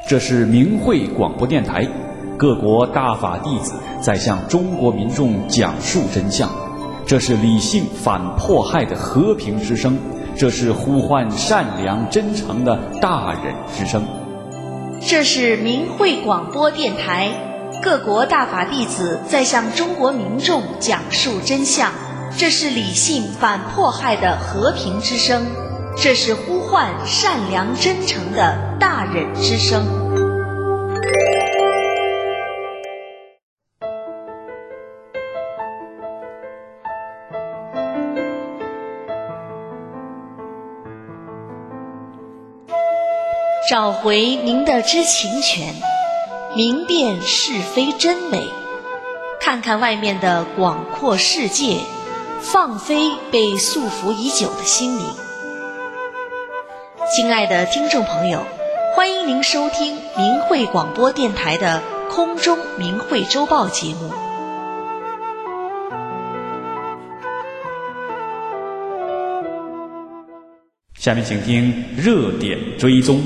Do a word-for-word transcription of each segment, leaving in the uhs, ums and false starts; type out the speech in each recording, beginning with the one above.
这是明慧广播电台，各国大法弟子在向中国民众讲述真相。这是理性反迫害的和平之声，这是呼唤善良真诚的大忍之声。 这是明慧广播电台，各国大法弟子在向中国民众讲述真相。这是理性反迫害的和平之声，这是呼唤善良真诚的大忍之声。找回您的知情权，明辨是非真伪，看看外面的广阔世界，放飞被束缚已久的心灵。亲爱的听众朋友，欢迎您收听明慧广播电台的空中明慧周报节目。 下面请听热点追踪。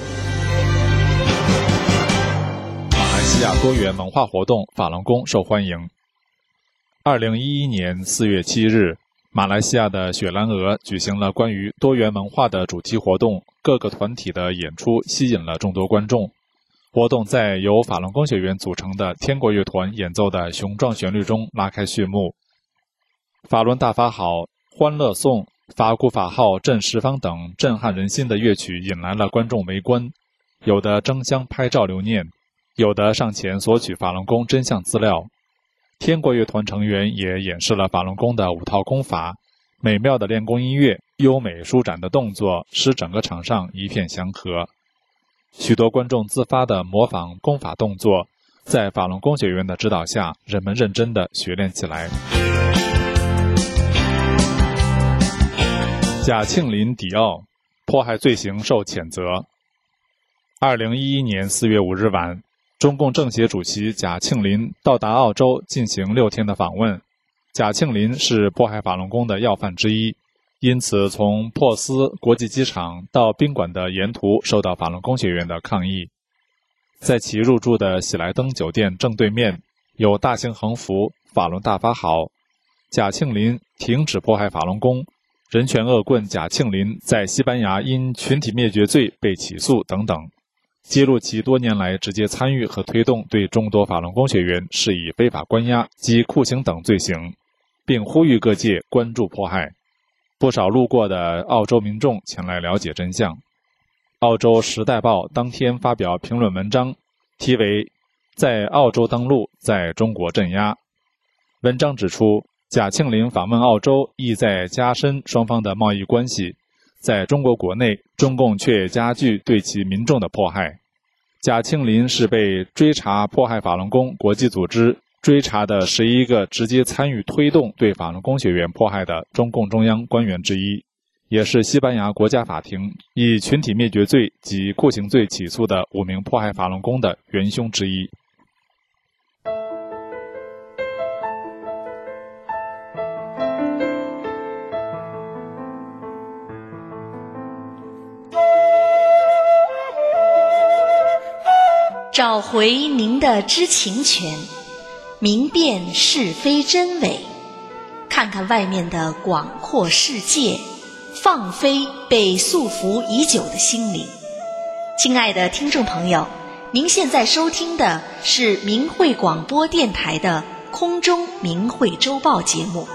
马来西亚多元文化活动法轮功受欢迎。二零一一年四月七日，马来西亚的雪兰莪举行了关于多元文化的主题活动，各个团体的演出吸引了众多观众。活动在由法轮功学员组成的天国乐团演奏的雄壮旋律中拉开序幕。法轮大法好、欢乐颂、法鼓法号震十方等震撼人心的乐曲引来了观众围观，有的争相拍照留念，有的上前索取法轮功真相资料。天国乐团成员也演示了法轮功的五套功法，美妙的练功音乐、优美舒展的动作使整个场上一片祥和。许多观众自发地模仿功法动作，在法轮功学员的指导下，人们认真地学练起来。贾庆林迪奥迫害罪行受谴责。二零一一年四月五日晚，中共政协主席贾庆林到达澳洲进行六天的访问。贾庆林是迫害法轮功的要犯之一，因此从珀斯国际机场到宾馆的沿途受到法轮功学员的抗议。在其入住的喜来登酒店正对面有大型横幅法轮大法好，贾庆林停止迫害法轮功，人权恶棍贾庆林在西班牙因群体灭绝罪被起诉等等，揭露其多年来直接参与和推动对众多法轮功学员施以非法关押及酷刑等罪行，并呼吁各界关注迫害。不少路过的澳洲民众前来了解真相。澳洲《时代报》当天发表评论文章，题为“在澳洲登陆，在中国镇压”。文章指出，贾庆林访问澳洲意在加深双方的贸易关系，在中国国内，中共却加剧对其民众的迫害。贾庆林是被追查迫害法轮功国际组织追查的十一个直接参与推动对法轮功学员迫害的中共中央官员之一，也是西班牙国家法庭以群体灭绝罪及酷刑罪起诉的五名迫害法轮功的元凶之一。 找回您的知情权，明辨是非真伪，看看外面的广阔世界，放飞被束缚已久的心灵。亲爱的听众朋友，您现在收听的是明慧广播电台的空中明慧周报节目。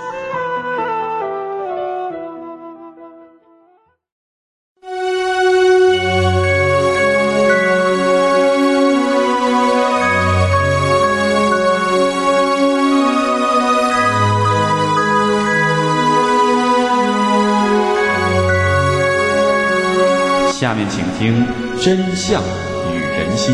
下面请听真相与人心。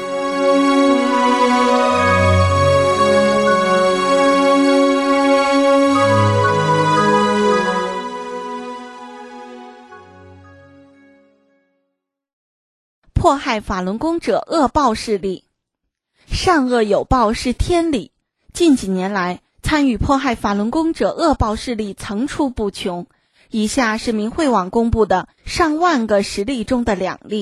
迫害法轮功者恶报势力。善恶有报是天理，近几年来参与迫害法轮功者恶报势力层出不穷。以下是明慧网公布的上万个实例中的两例，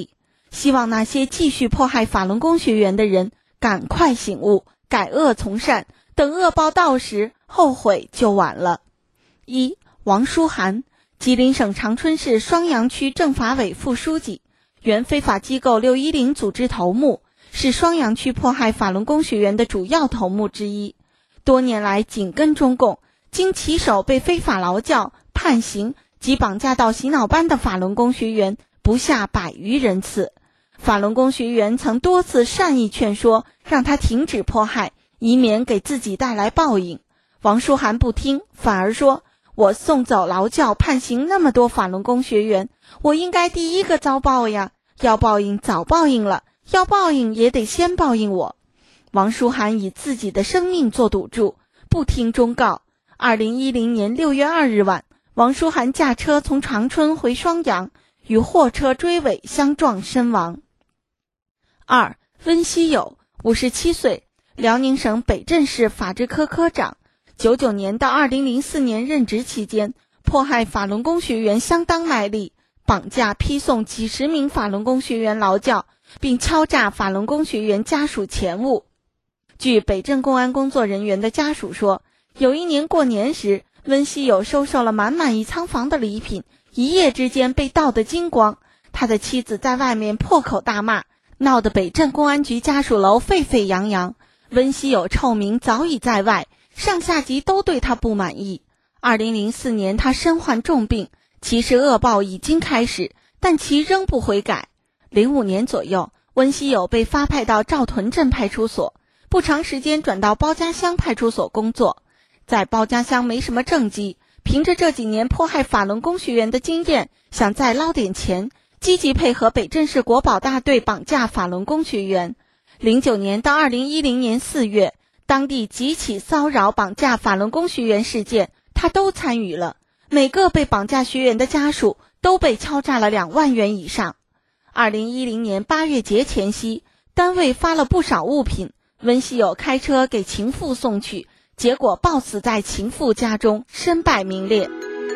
希望那些继续迫害法轮功学员的人赶快醒悟，改恶从善，等恶报到时，后悔就晚了。一、王书涵，吉林省长春市双阳区政法委副书记，原非法机构六一零组织头目，是双阳区迫害法轮功学员的主要头目之一。多年来紧跟中共，经其手被非法劳教、判刑及绑架到洗脑班的法轮功学员不下百余人次。法轮功学员曾多次善意劝说，让他停止迫害，以免给自己带来报应。王书涵不听，反而说，我送走劳教判刑那么多法轮功学员，我应该第一个遭报呀，要报应早报应了，要报应也得先报应我。王书涵以自己的生命做赌注，不听忠告。二零一零年六月二日晚，王书涵驾车从长春回双阳，与货车追尾相撞身亡。二、温希友，五十七岁，辽宁省北镇市法制科科长，九九年到二零零四年任职期间，迫害法轮功学员相当卖力，绑架批送几十名法轮功学员劳教，并敲诈法轮功学员家属钱物。据北镇公安工作人员的家属说，有一年过年时，温希友收受了满满一仓房的礼品，一夜之间被盗得精光，他的妻子在外面破口大骂，闹得北镇公安局家属楼沸沸扬扬。温希友臭名早已在外，上下级都对他不满意。二零零四年他身患重病，其实恶报已经开始，但其仍不悔改。零五年左右，温希友被发派到赵屯镇派出所，不长时间转到包家乡派出所工作。在包家乡没什么政绩，凭着这几年迫害法轮功学员的经验，想再捞点钱，积极配合北镇市国保大队绑架法轮功学员。零九年到二零一零年四月，当地几起骚扰绑架法轮功学员事件，他都参与了。每个被绑架学员的家属都被敲诈了两万元以上。二零一零年八月节前夕，单位发了不少物品，温希友开车给情妇送去，结果暴死在情妇家中，身败名裂。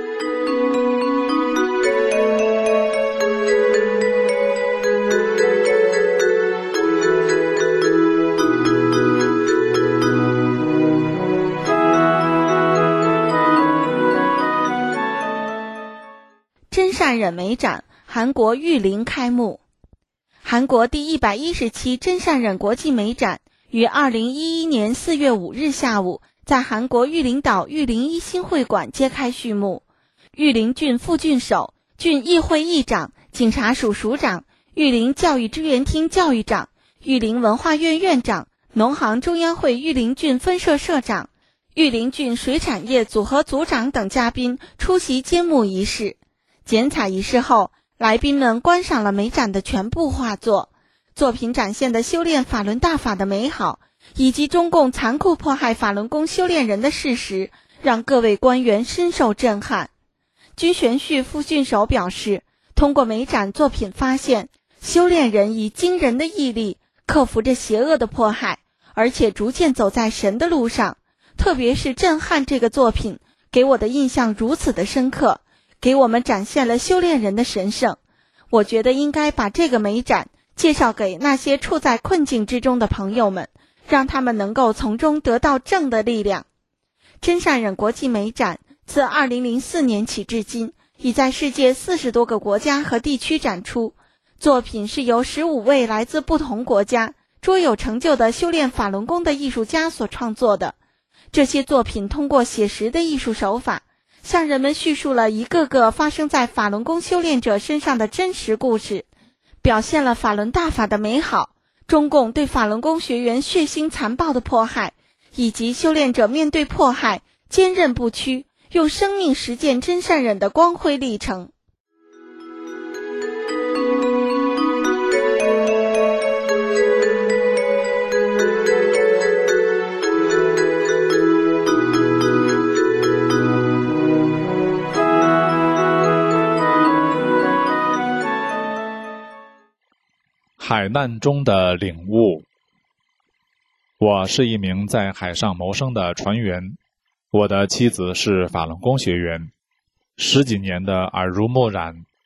真善忍美展，韩国玉林开幕。韩国第一百一十期真善忍国际美展于二零一一年四月五日下午在韩国玉林岛玉林一新会馆揭开序幕。玉林郡副郡守、郡议会议长、警察署署长、玉林教育支援厅教育长、玉林文化院院长、农行中央会玉林郡分社社长、玉林郡水产业组合组长等嘉宾出席揭幕仪式。剪彩仪式后，来宾们观赏了美展的全部画作，作品展现的修炼法轮大法的美好，以及中共残酷迫害法轮功修炼人的事实，让各位官员深受震撼。居玄旭副郡守表示，通过美展作品发现，修炼人以惊人的毅力克服着邪恶的迫害，而且逐渐走在神的路上。特别是震撼这个作品给我的印象如此的深刻，给我们展现了修炼人的神圣。我觉得应该把这个美展介绍给那些处在困境之中的朋友们，让他们能够从中得到正的力量。真善忍国际美展自二零零四年起至今，已在世界四十多个国家和地区展出。作品是由十五位来自不同国家、卓有成就的修炼法轮功的艺术家所创作的。这些作品通过写实的艺术手法，向人们叙述了一个个发生在法轮功修炼者身上的真实故事，表现了法轮大法的美好，中共对法轮功学员血腥残暴的迫害，以及修炼者面对迫害坚韧不屈，用生命实践真善忍的光辉历程。 海难中的领悟。我是一名在海上谋生的船员，我的妻子是法轮功学员，十几年的耳濡目染，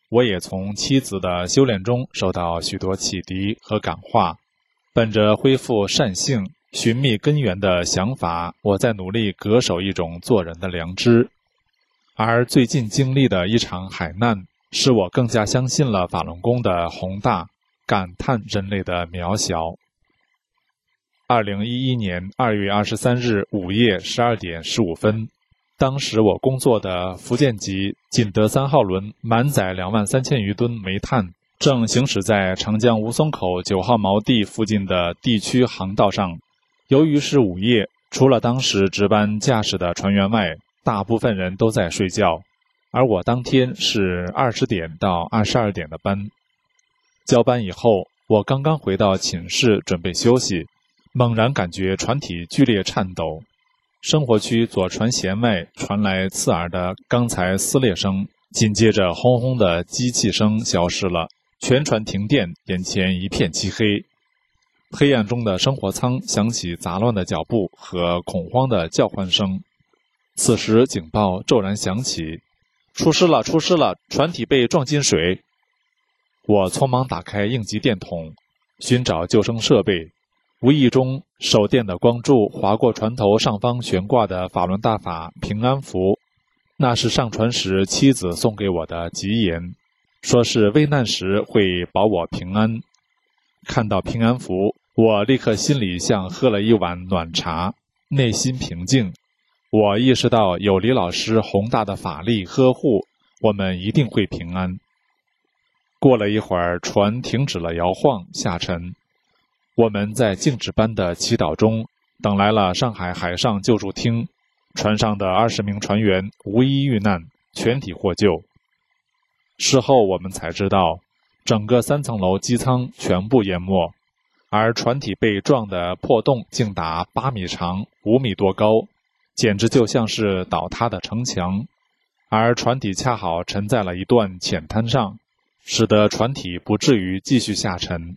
我也从妻子的修炼中受到许多启迪和感化。本着恢复善性、寻觅根源的想法，我在努力恪守一种做人的良知。而最近经历的一场海难，使我更加相信了法轮功的宏大，感叹人类的渺小。二零一一年二月二十三日午夜十二点十五分，当时我工作的福建籍锦德三号轮满载两万三千余吨煤炭，正行驶在长江吴淞口九号锚地附近的地区航道上。由于是午夜，除了当时值班驾驶的船员外，大部分人都在睡觉，而我当天是二十点到二十二点的班。交班以后，我刚刚回到寝室准备休息，猛然感觉船体剧烈颤抖。生活区左船舷外传来刺耳的钢材撕裂声，紧接着轰轰的机器声消失了，全船停电，眼前一片漆黑。黑暗中的生活舱响起杂乱的脚步和恐慌的叫唤声。此时警报骤然响起，出事了，出事了，船体被撞进水。我匆忙打开应急电筒，寻找救生设备。无意中，手电的光柱划过船头上方悬挂的法轮大法平安符，那是上船时妻子送给我的吉言，说是危难时会保我平安。看到平安符，我立刻心里像喝了一碗暖茶，内心平静。我意识到有李老师宏大的法力呵护，我们一定会平安。过了一会儿，船停止了摇晃下沉。我们在静止般的祈祷中等来了上海海上救助厅，船上的二十名船员无一遇难，全体获救。事后我们才知道，整个三层楼机舱全部淹没，而船体被撞的破洞竟达八米长，五米多高，简直就像是倒塌的城墙。而船体恰好沉在了一段浅滩上，使得船体不至于继续下沉。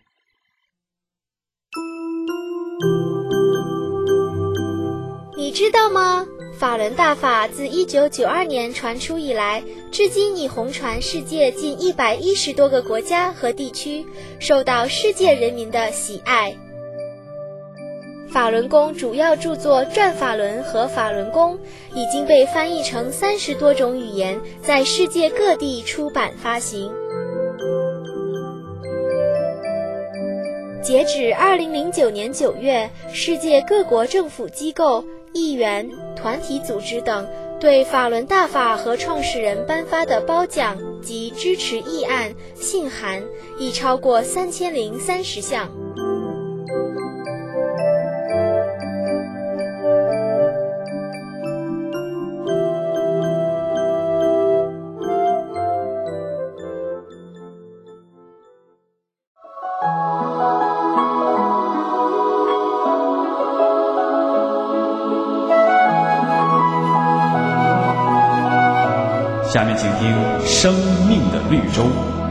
你知道吗？法轮大法自一九九二年传出以来，至今已红传世界近一百一十多个国家和地区，受到世界人民的喜爱。法轮功主要著作《转法轮》和《法轮功》已经被翻译成三十多种语言，在世界各地出版发行。截止二零零九年九月，世界各国政府机构、议员、团体组织等对法轮大法和创始人颁发的褒奖及支持议案、信函已超过三千零三十项。 下面请听《生命的绿洲》。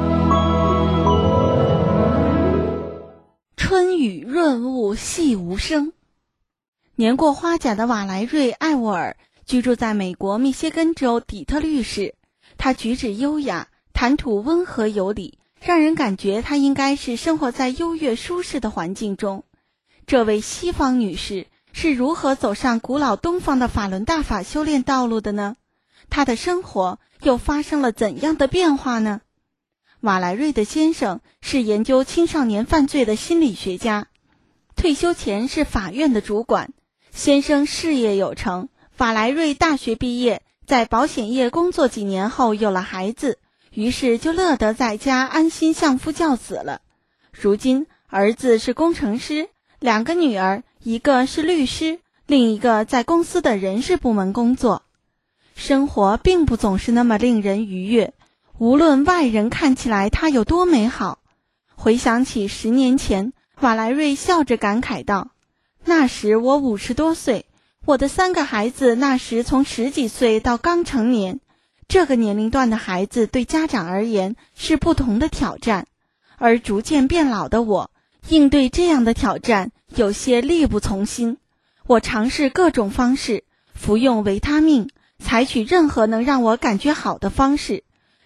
春雨润物细无声。年过花甲的瓦莱瑞·艾沃尔居住在美国密歇根州底特律市，他举止优雅，谈吐温和有礼，让人感觉她应该是生活在优越舒适的环境中。这位西方女士是如何走上古老东方的法轮大法修炼道路的呢？她的生活又发生了怎样的变化呢？瓦莱瑞的先生是研究青少年犯罪的心理学家，退休前是法院的主管。先生事业有成，瓦莱瑞大学毕业，在保险业工作几年后有了孩子，于是就乐得在家安心相夫教子了。如今儿子是工程师，两个女儿，一个是律师，另一个在公司的人事部门工作。生活并不总是那么令人愉悦，无论外人看起来它有多美好。回想起十年前，瓦莱瑞笑着感慨道，那时我五十多岁，我的三个孩子那时从十几岁到刚成年，这个年龄段的孩子对家长而言是不同的挑战，而逐渐变老的我，应对这样的挑战有些力不从心。我尝试各种方式，服用维他命，采取任何能让我感觉好的方式，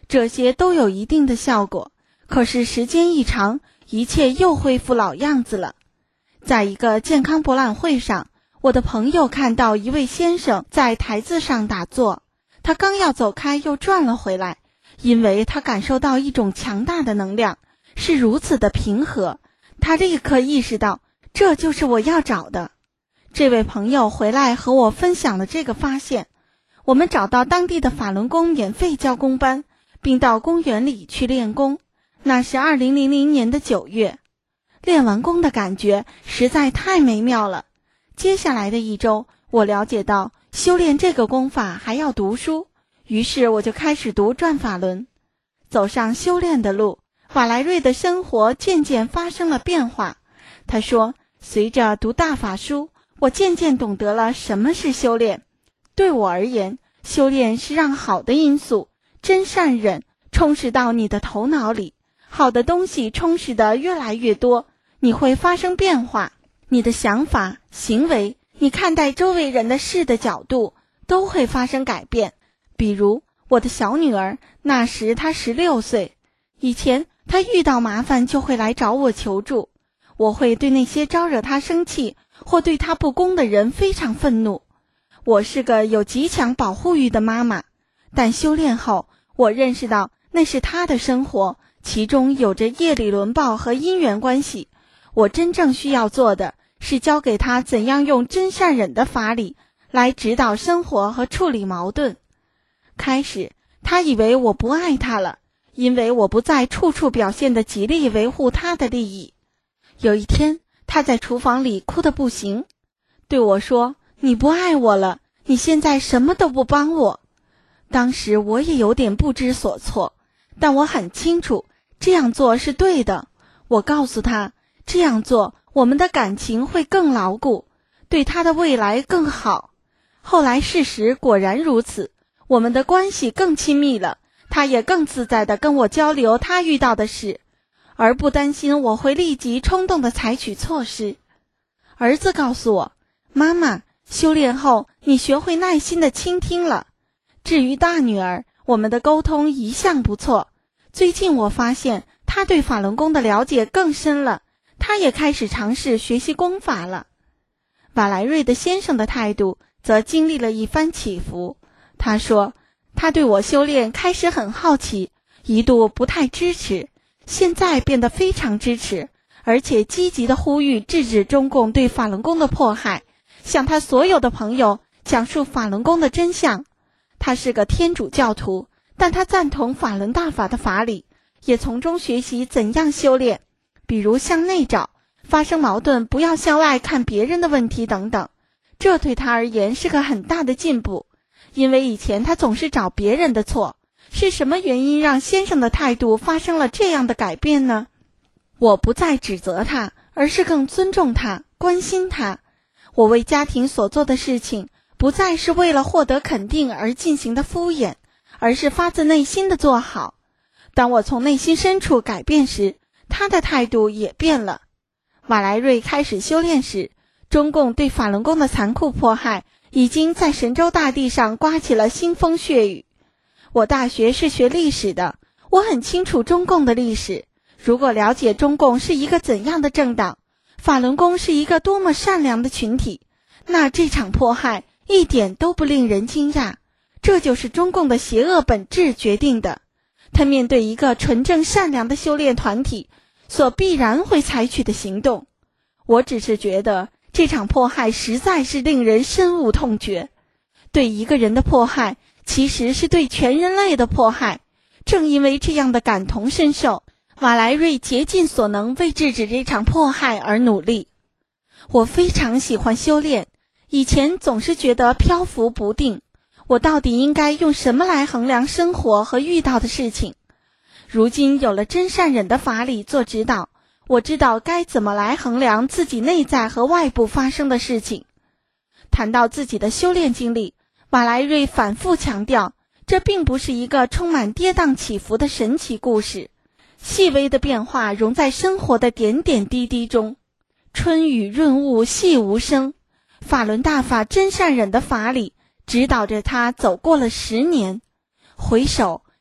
这些都有一定的效果，可是时间一长，一切又恢复老样子了。在一个健康博览会上，我的朋友看到一位先生在台子上打坐，他刚要走开又转了回来，因为他感受到一种强大的能量，是如此的平和，他立刻意识到这就是我要找的。这位朋友回来和我分享了这个发现，我们找到当地的法轮功免费教功班，并到公园里去练功。那是二零零零年的九月，练完功的感觉实在太美妙了。接下来的一周，我了解到修炼这个功法还要读书，于是我就开始读转法轮。走上修炼的路，瓦莱瑞的生活渐渐发生了变化。他说，随着读大法书，我渐渐懂得了什么是修炼。对我而言，修炼是让好的因素真善忍充实到你的头脑里，好的东西充实得越来越多，你会发生变化，你的想法、行为，你看待周围人的事的角度都会发生改变。比如我的小女儿，那时她十六岁，以前她遇到麻烦就会来找我求助，我会对那些招惹她生气或对她不公的人非常愤怒。我是个有极强保护欲的妈妈，但修炼后，我认识到那是她的生活，其中有着业力轮报和因缘关系。我真正需要做的是教给她怎样用真善忍的法理来指导生活和处理矛盾。开始，她以为我不爱她了，因为我不再处处表现得极力维护她的利益。有一天，她在厨房里哭得不行，对我说，你不爱我了，你现在什么都不帮我。当时我也有点不知所措，但我很清楚这样做是对的。我告诉他，这样做我们的感情会更牢固，对他的未来更好。后来事实果然如此，我们的关系更亲密了，他也更自在地跟我交流他遇到的事，而不担心我会立即冲动地采取措施。儿子告诉我，妈妈，修炼后你学会耐心地倾听了。至于大女儿，我们的沟通一向不错，最近我发现她对法轮功的了解更深了，她也开始尝试学习功法了。瓦莱瑞的先生的态度则经历了一番起伏。他说，他对我修炼开始很好奇，一度不太支持，现在变得非常支持，而且积极地呼吁制止中共对法轮功的迫害，向他所有的朋友讲述法轮功的真相。他是个天主教徒，但他赞同法轮大法的法理，也从中学习怎样修炼，比如向内找，发生矛盾不要向外看别人的问题等等。这对他而言是个很大的进步，因为以前他总是找别人的错。是什么原因让先生的态度发生了这样的改变呢？我不再指责他，而是更尊重他，关心他。我为家庭所做的事情不再是为了获得肯定而进行的敷衍，而是发自内心的做好。当我从内心深处改变时，他的态度也变了。瓦莱瑞开始修炼时，中共对法轮功的残酷迫害已经在神州大地上刮起了腥风血雨。我大学是学历史的，我很清楚中共的历史。如果了解中共是一个怎样的政党，法轮功是一个多么善良的群体，那这场迫害一点都不令人惊讶。这就是中共的邪恶本质决定的。他面对一个纯正善良的修炼团体所必然会采取的行动。我只是觉得这场迫害实在是令人深恶痛绝。对一个人的迫害其实是对全人类的迫害。正因为这样的感同身受，瓦莱瑞竭尽所能为制止这场迫害而努力。我非常喜欢修炼，以前总是觉得漂浮不定，我到底应该用什么来衡量生活和遇到的事情？如今有了真善忍的法理做指导，我知道该怎么来衡量自己内在和外部发生的事情。谈到自己的修炼经历，瓦莱瑞反复强调，这并不是一个充满跌宕起伏的神奇故事，细微的变化融在生活的点点滴滴中。春雨润物细无声，法轮大法真善忍的法理指导着他走过了十年。回首，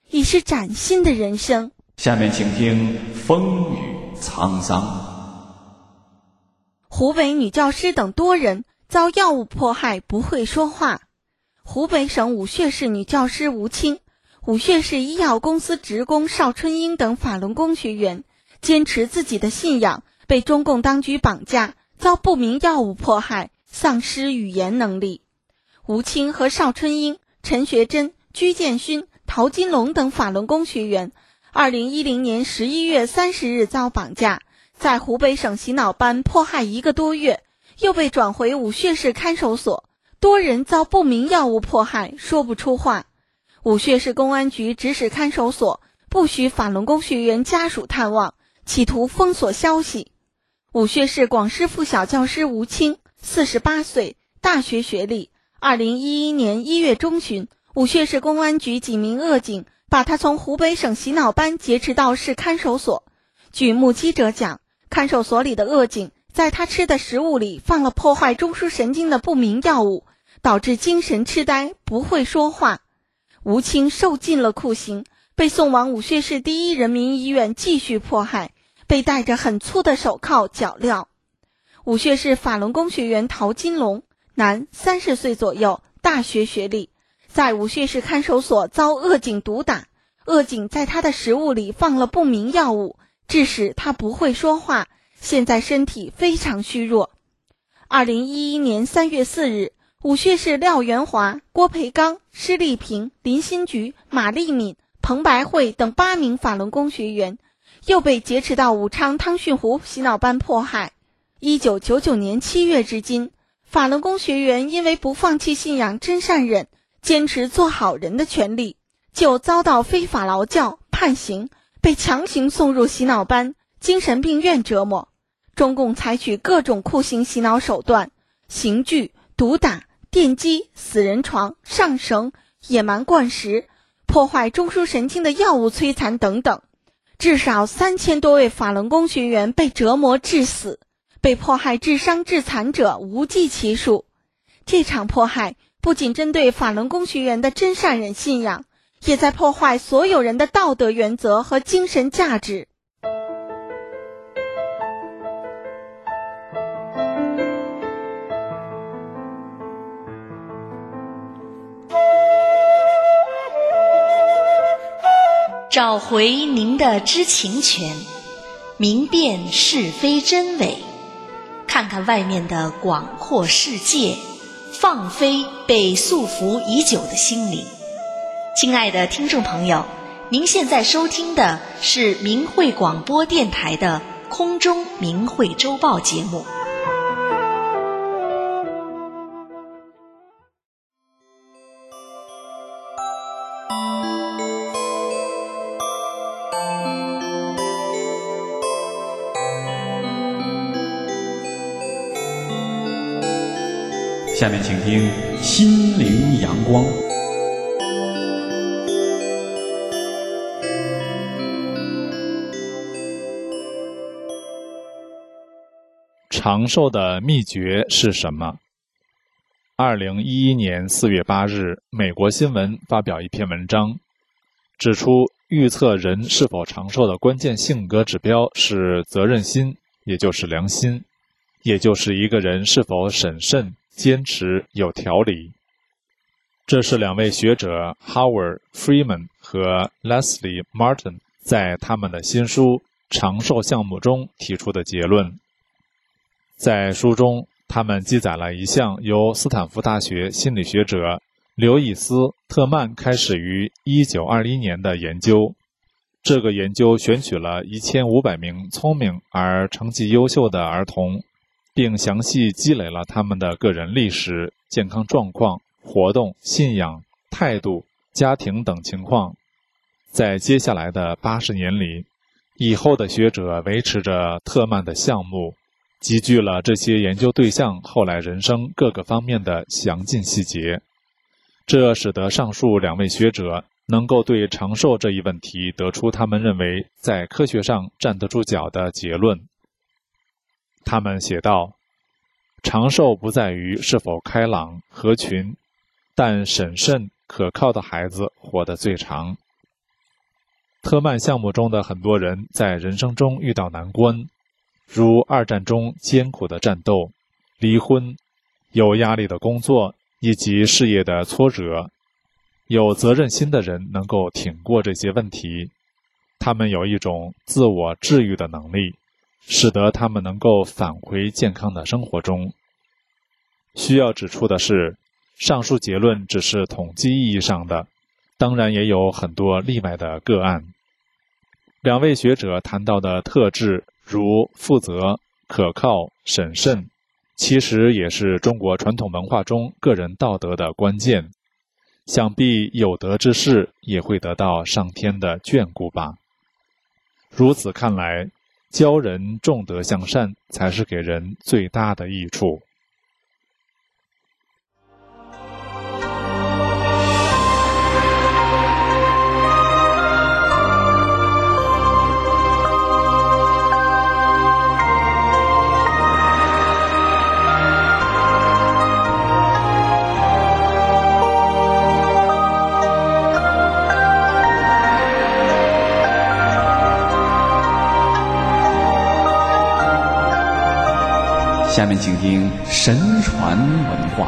已是崭新的人生。 下面请听风雨沧桑。 湖北女教师等多人遭药物迫害，不会说话。湖北省武穴市女教师吴清、武穴市医药公司职工邵春英等法轮功学员坚持自己的信仰，被中共当局绑架，遭不明药物迫害，丧失语言能力。吴清和邵春英、陈学珍、居建勋、陶金龙等法轮功学员二零一零年十一月三十日遭绑架，在湖北省洗脑班迫害一个多月，又被转回武穴市看守所，多人遭不明药物迫害，说不出话。武穴市公安局指使看守所不许法轮功学员家属探望，企图封锁消息。武穴市广师附小教师吴清，四十八岁，大学学历。二零一一年一月中旬，武穴市公安局几名恶警把他从湖北省洗脑班劫持到市看守所。据目击者讲，看守所里的恶警在他吃的食物里放了破坏中枢神经的不明药物，导致精神痴呆，不会说话。吴清受尽了酷刑，被送往武穴市第一人民医院继续迫害，被戴着很粗的手铐脚镣。武穴市法轮功学员陶金龙，男，三十岁左右，大学学历，在武穴市看守所遭恶警毒打，恶警在他的食物里放了不明药物，致使他不会说话，现在身体非常虚弱。二零一一年三月四日，武穴市廖元华、郭培刚、施丽萍、林新菊、马丽敏、彭白慧等八名法轮功学员又被劫持到武昌汤逊湖洗脑班迫害。一九九九年七月至今，法轮功学员因为不放弃信仰真善忍，坚持做好人的权利，就遭到非法劳教、判刑，被强行送入洗脑班、精神病院折磨。中共采取各种酷刑洗脑手段，刑具、毒打、电击、死人床、上绳、野蛮灌食、破坏中枢神经的药物摧残等等，至少三千多位法轮功学员被折磨致死，被迫害致伤致残者无计其数。这场迫害不仅针对法轮功学员的真善忍信仰，也在破坏所有人的道德原则和精神价值。 找回您的知情权，明辨是非真伪，看看外面的广阔世界，放飞被束缚已久的心灵。亲爱的听众朋友，您现在收听的是明慧广播电台的空中明慧周报节目。 下面请听心灵阳光。 长寿的秘诀是什么？二零一一年四月八日，美国新闻发表一篇文章，指出预测人是否长寿的关键性格指标是责任心，也就是良心，也就是一个人是否审慎、坚持、有条理。这是两位学者 Howard Freeman 和 Leslie Martin 在他们的新书《长寿项目》中提出的结论。在书中，他们记载了一项由斯坦福大学心理学者刘易斯·特曼开始于一九二一年的研究。这个研究选取了一千五百名聪明而成绩优秀的儿童，并详细积累了他们的个人历史、健康状况、活动、信仰、态度、家庭等情况。在接下来的八十年里，以后的学者维持着特曼的项目，集聚了这些研究对象后来人生各个方面的详尽细节。这使得上述两位学者能够对长寿这一问题得出他们认为在科学上站得住脚的结论。他们写道，长寿不在于是否开朗合群，但审慎可靠的孩子活得最长。 特曼项目中的很多人在人生中遇到难关，如二战中艰苦的战斗、离婚、有压力的工作以及事业的挫折。有责任心的人能够挺过这些问题，他们有一种自我治愈的能力，使得他们能够返回健康的生活中。需要指出的是，上述结论只是统计意义上的，当然也有很多例外的个案。两位学者谈到的特质，如负责、可靠、审慎，其实也是中国传统文化中个人道德的关键。想必有德之士也会得到上天的眷顾吧。如此看来，教人重德向善才是给人最大的益处。 下面请听神传文化。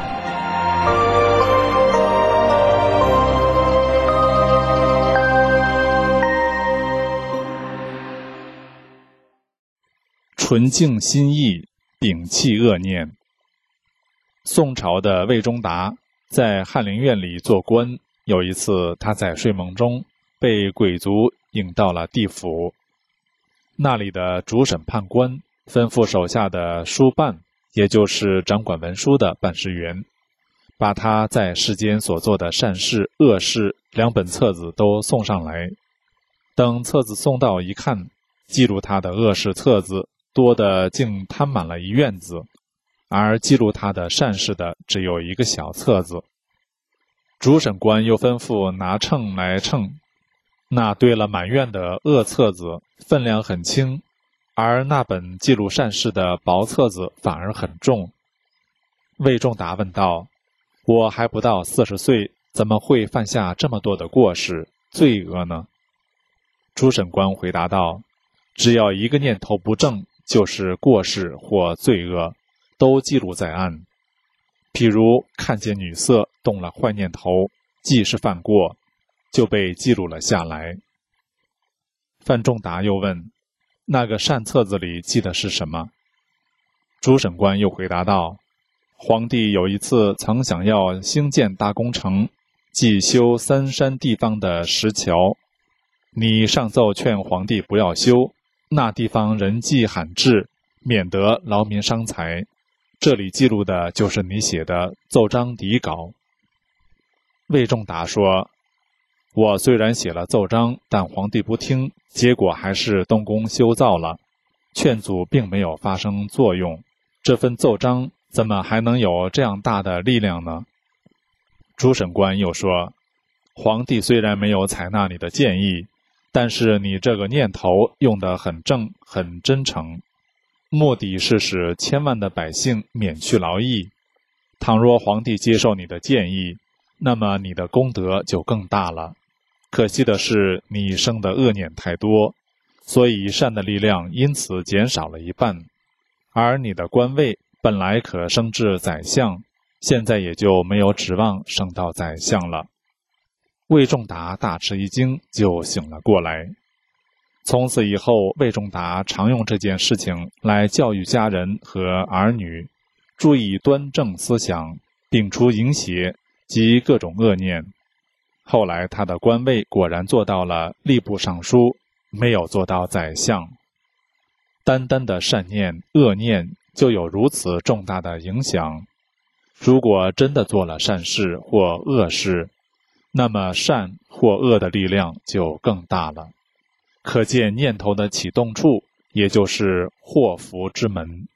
纯净心意，摒弃恶念。宋朝的魏忠达在翰林院里做官，有一次他在睡梦中被鬼卒引到了地府，那里的主审判官吩咐手下的书办，也就是掌管文书的办事员，把他在世间所做的善事、恶事两本册子都送上来。等册子送到一看，记录他的恶事册子多的竟摊满了一院子，而记录他的善事的只有一个小册子。主审官又吩咐拿秤来称，那堆了满院的恶册子分量很轻，而那本记录善事的薄册子反而很重。魏仲达问道：我还不到四十岁，怎么会犯下这么多的过失、罪恶呢？主审官回答道：只要一个念头不正，就是过失或罪恶，都记录在案。譬如看见女色动了坏念头，既是犯过，就被记录了下来。范仲达又问：那个善册子里记的是什么？主审官又回答道：皇帝有一次曾想要兴建大工程，即修三山地方的石桥，你上奏劝皇帝不要修，那地方人迹罕至，免得劳民伤财。这里记录的就是你写的奏章底稿。魏仲达说：我虽然写了奏章，但皇帝不听，结果还是动工修造了，劝阻并没有发生作用，这份奏章怎么还能有这样大的力量呢？主审官又说：皇帝虽然没有采纳你的建议，但是你这个念头用得很正很真诚，目的是使千万的百姓免去劳役。倘若皇帝接受你的建议，那么你的功德就更大了。可惜的是，你生的恶念太多，所以善的力量因此减少了一半。而你的官位本来可升至宰相，现在也就没有指望升到宰相了。魏仲达大吃一惊，就醒了过来。从此以后，魏仲达常用这件事情来教育家人和儿女，注意端正思想，摒除淫邪及各种恶念。后来他的官位果然做到了吏部尚书，没有做到宰相。单单的善念、恶念就有如此重大的影响。如果真的做了善事或恶事，那么善或恶的力量就更大了。可见念头的启动处，也就是祸福之门。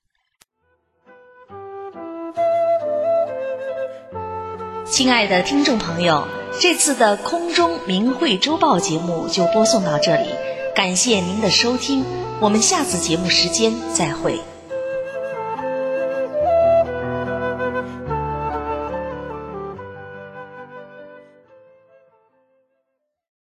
亲爱的听众朋友，这次的空中明慧周报节目就播送到这里，感谢您的收听，我们下次节目时间再会。